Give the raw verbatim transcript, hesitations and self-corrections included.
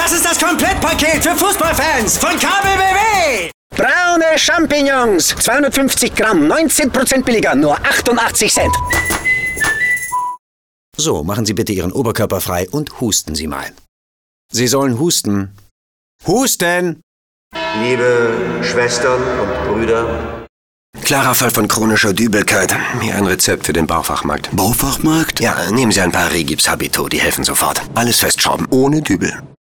Das ist das Komplettpaket für Fußballfans von K B B W. Braune Champignons, zweihundertfünfzig Gramm, neunzehn Prozent billiger, nur achtundachtzig Cent. So, machen Sie bitte Ihren Oberkörper frei und husten Sie mal. Sie sollen husten. Husten! Liebe Schwestern und Brüder. Klarer Fall von chronischer Dübelkeit. Hier ein Rezept für den Baufachmarkt. Baufachmarkt? Ja, nehmen Sie ein paar Regips Habito, die helfen sofort. Alles festschrauben, ohne Dübel.